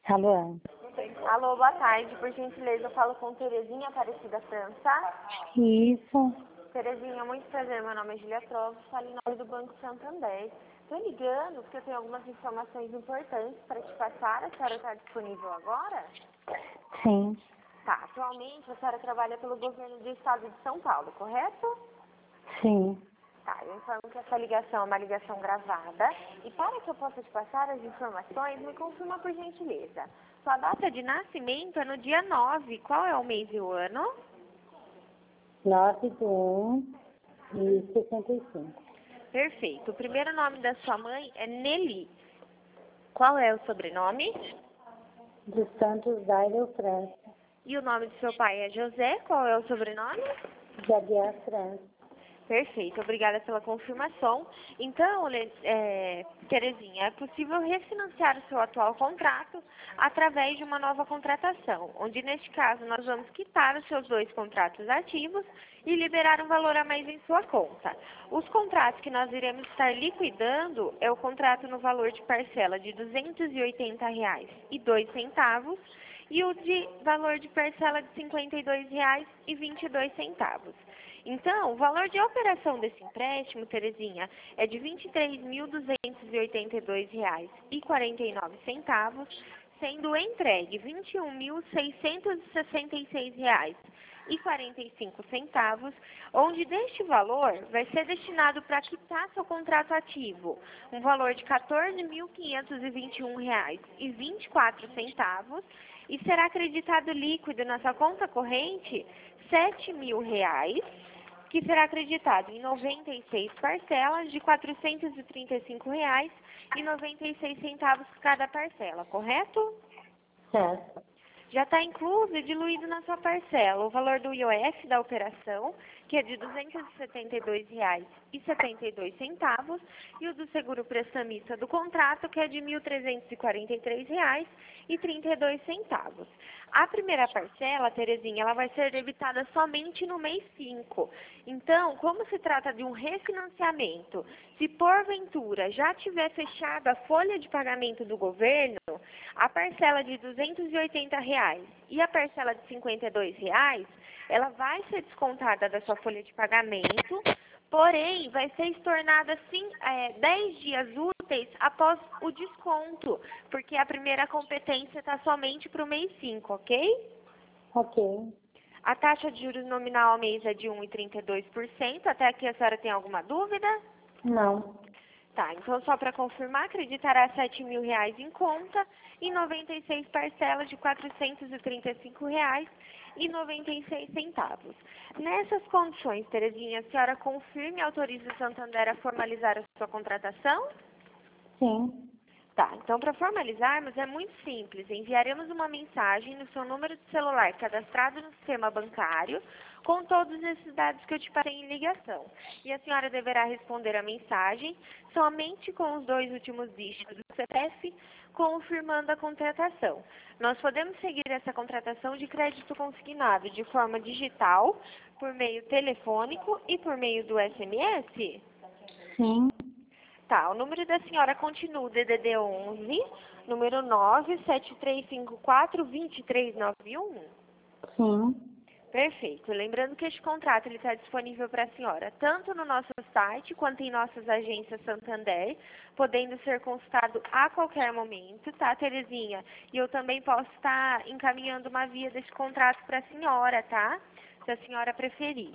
Alô? Alô, boa tarde. Por gentileza, eu falo com Terezinha Aparecida França. Isso. Terezinha, muito prazer. Meu nome é Julia Trovo, falo em nome do Banco Santander. Estou ligando porque eu tenho algumas informações importantes para te passar. A senhora está disponível agora? Sim. Tá. Atualmente, a senhora trabalha pelo governo do estado de São Paulo, correto? Sim. Tá, eu informo que essa ligação é uma ligação gravada. E para que eu possa te passar as informações, me confirma por gentileza. Sua data de nascimento é no dia 9. Qual é o mês e o ano? 9 de 1 e 65. Perfeito. O primeiro nome da sua mãe é Nelly. Qual é o sobrenome? Dos Santos Dairo França. E o nome do seu pai é José. Qual é o sobrenome? De Aguiar França. Perfeito, obrigada pela confirmação. Então, Terezinha, é possível refinanciar o seu atual contrato através de uma nova contratação, onde neste caso nós vamos quitar os seus 2 contratos ativos e liberar um valor a mais em sua conta. Os contratos que nós iremos estar liquidando é o contrato no valor de parcela de R$ 280,02 e o de valor de parcela de R$ 52,22. Então, o valor de operação desse empréstimo, Terezinha, é de R$ 23.282,49, sendo entregue R$ 21.666,45, onde deste valor vai ser destinado para quitar seu contrato ativo, um valor de R$ 14.521,24, e será acreditado líquido na sua conta corrente R$ 7.000, que será acreditado em 96 parcelas de R$ 435,96 cada parcela, correto? Certo. Já está incluso e diluído na sua parcela o valor do IOF da operação, que é de R$ 272,72, e o do seguro prestamista do contrato, que é de R$ 1.343,32. A primeira parcela, Terezinha, ela vai ser debitada somente no mês 5. Então, como se trata de um refinanciamento, se porventura já tiver fechada a folha de pagamento do governo, a parcela de R$ 280 e a parcela de R$ 52, ela vai ser descontada da sua folha de pagamento, porém vai ser estornada 10 dias úteis após o desconto, porque a primeira competência está somente para o mês 5, ok? Ok. A taxa de juros nominal ao mês é de 1,32%. Até aqui a senhora tem alguma dúvida? Não. Tá, então só para confirmar, acreditará R$ 7.000 em conta e 96 parcelas de R$ 435,96. Nessas condições, Terezinha, a senhora confirma e autoriza o Santander a formalizar a sua contratação? Sim. Tá, então para formalizarmos é muito simples. Enviaremos uma mensagem no seu número de celular cadastrado no sistema bancário com todos esses dados que eu te passei em ligação. E a senhora deverá responder a mensagem somente com os 2 últimos dígitos do CPF, confirmando a contratação. Nós podemos seguir essa contratação de crédito consignado de forma digital, por meio telefônico e por meio do SMS? Sim. Tá, o número da senhora continua o DDD 11, número 973542391? Sim. Perfeito. Lembrando que este contrato está disponível para a senhora tanto no nosso site quanto em nossas agências Santander, podendo ser consultado a qualquer momento, tá, Terezinha? E eu também posso estar encaminhando uma via desse contrato para a senhora, tá? Se a senhora preferir.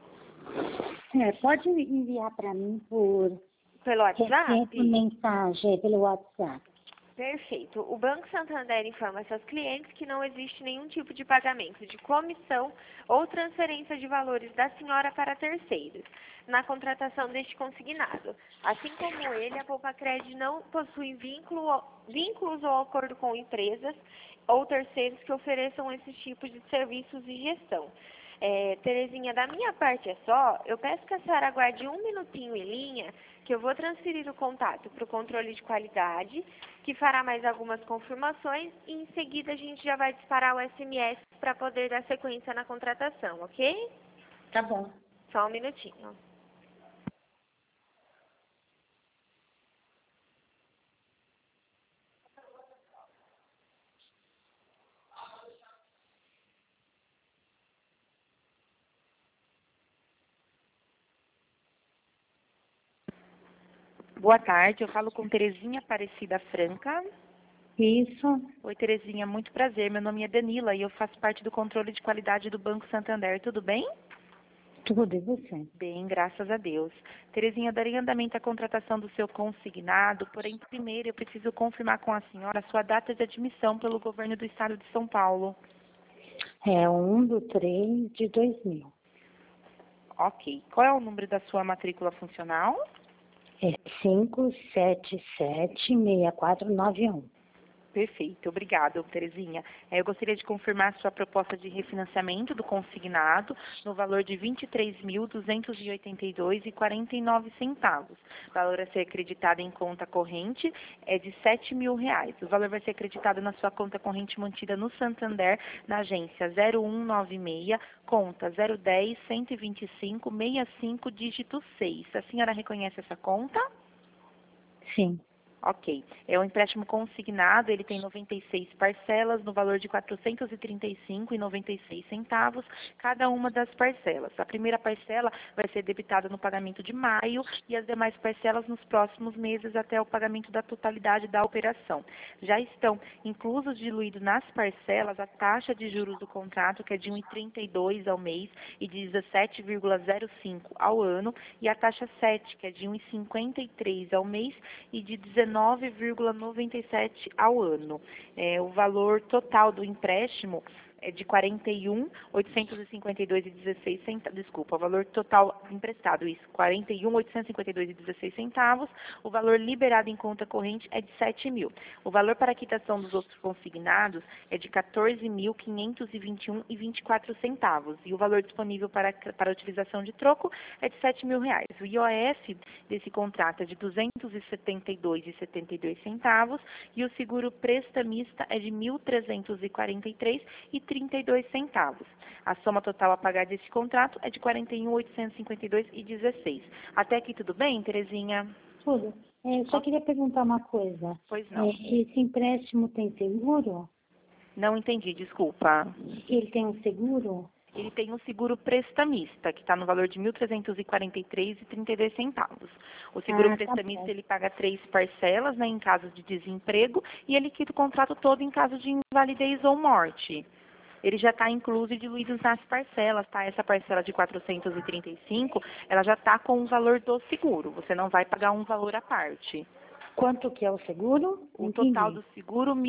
Pode enviar para mim Pelo WhatsApp? mensagem pelo WhatsApp. Perfeito. O Banco Santander informa seus clientes que não existe nenhum tipo de pagamento de comissão ou transferência de valores da senhora para terceiros na contratação deste consignado. Assim como ele, a Poupa-Cred não possui vínculos ou acordo com empresas ou terceiros que ofereçam esses tipos de serviços e gestão. Terezinha, da minha parte é só. Eu peço que a senhora aguarde um minutinho em linha, que eu vou transferir o contato para o controle de qualidade, que fará mais algumas confirmações, e em seguida a gente já vai disparar o SMS para poder dar sequência na contratação, ok? Tá bom. Só um minutinho. Boa tarde, eu falo com Terezinha Aparecida Franca. Isso. Oi, Terezinha, muito prazer. Meu nome é Danila e eu faço parte do controle de qualidade do Banco Santander. Tudo bem? Tudo, e você? Bem, graças a Deus. Terezinha, eu darei andamento à contratação do seu consignado, porém, primeiro eu preciso confirmar com a senhora a sua data de admissão pelo governo do estado de São Paulo. É 1/3/2000. Ok. Qual é o número da sua matrícula funcional? É 577-6491. Perfeito, obrigada, Terezinha. Eu gostaria de confirmar sua proposta de refinanciamento do consignado no valor de R$ 23.282,49. O valor a ser acreditado em conta corrente é de R$ 7.000. O valor vai ser acreditado na sua conta corrente mantida no Santander, na agência 0196, conta 010-125-65, dígito 6. A senhora reconhece essa conta? Sim. Ok. É um empréstimo consignado, ele tem 96 parcelas no valor de R$ 435,96, cada uma das parcelas. A primeira parcela vai ser debitada no pagamento de maio e as demais parcelas nos próximos meses até o pagamento da totalidade da operação. Já estão inclusos, diluídos nas parcelas, a taxa de juros do contrato, que é de 1,32 ao mês e de 17,05 ao ano, e a taxa 7, que é de 1,53 ao mês e de 19,97 ao ano. O valor total do empréstimo é de 41.852,16 centavos. Desculpa, o valor total emprestado, isso, 41.852,16 centavos. O valor liberado em conta corrente é de 7.000. O valor para a quitação dos outros consignados é de 14.521,24 centavos. E o valor disponível para a utilização de troco é de R$ 7.000. O IOF desse contrato é de 272,72 centavos e o seguro prestamista é de 1.343,32 centavos. A soma total a pagar desse contrato é de 41.852,16. Até aqui tudo bem, Terezinha? Tudo. Eu só queria perguntar uma coisa. Pois não. Esse empréstimo tem seguro? Não entendi, desculpa. Ele tem um seguro? Ele tem um seguro prestamista, que está no valor de R$ 1.343,32 centavos. O seguro prestamista, ele paga 3 parcelas, né, em caso de desemprego, e ele quita o contrato todo em caso de invalidez ou morte. Ele já está incluso e diluído nas parcelas, tá? Essa parcela de 435, ela já está com o valor do seguro. Você não vai pagar um valor à parte. Quanto que é o seguro? O total do seguro, R$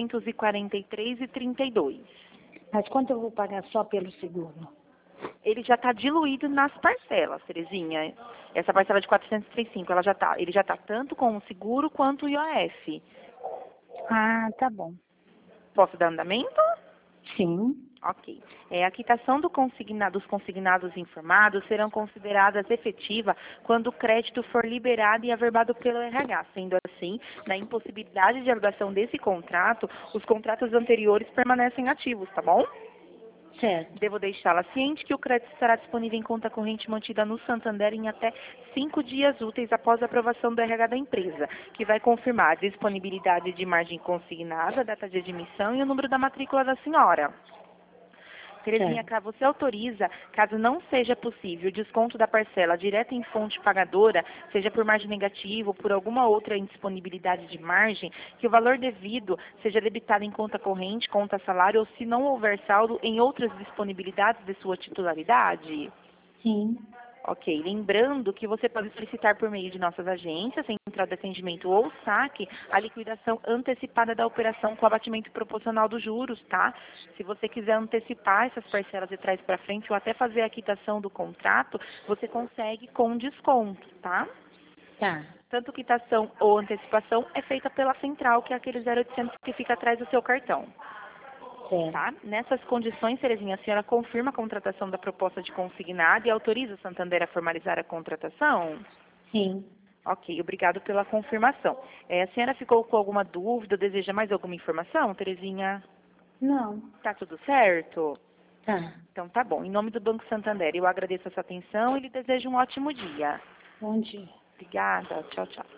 1.343,32. Mas quanto eu vou pagar só pelo seguro? Ele já está diluído nas parcelas, Terezinha. Essa parcela de 435, ele já está tanto com o seguro quanto o IOF. Ah, tá bom. Posso dar andamento? Sim. Ok. A quitação dos consignados informados serão consideradas efetiva quando o crédito for liberado e averbado pelo RH. Sendo assim, na impossibilidade de alugação desse contrato, os contratos anteriores permanecem ativos, tá bom? Certo. Devo deixá-la ciente que o crédito estará disponível em conta corrente mantida no Santander em até 5 dias úteis após a aprovação do RH da empresa, que vai confirmar a disponibilidade de margem consignada, a data de admissão e o número da matrícula da senhora. Terezinha, você autoriza, caso não seja possível, o desconto da parcela direta em fonte pagadora, seja por margem negativa ou por alguma outra indisponibilidade de margem, que o valor devido seja debitado em conta corrente, conta salário ou, se não houver saldo, em outras disponibilidades de sua titularidade? Sim. Ok, lembrando que você pode solicitar por meio de nossas agências, central de atendimento ou saque, a liquidação antecipada da operação com abatimento proporcional dos juros, tá? Se você quiser antecipar essas parcelas de trás para frente ou até fazer a quitação do contrato, você consegue com desconto, tá? Tá. Tanto quitação ou antecipação é feita pela central, que é aquele 0800 que fica atrás do seu cartão. Tá? Nessas condições, Terezinha, a senhora confirma a contratação da proposta de consignado e autoriza o Santander a formalizar a contratação? Sim. Ok, obrigado pela confirmação. A senhora ficou com alguma dúvida, deseja mais alguma informação, Terezinha? Não. Tá tudo certo? Tá. Então tá bom. Em nome do Banco Santander, eu agradeço a sua atenção e lhe desejo um ótimo dia. Bom dia. Obrigada. Tchau, tchau.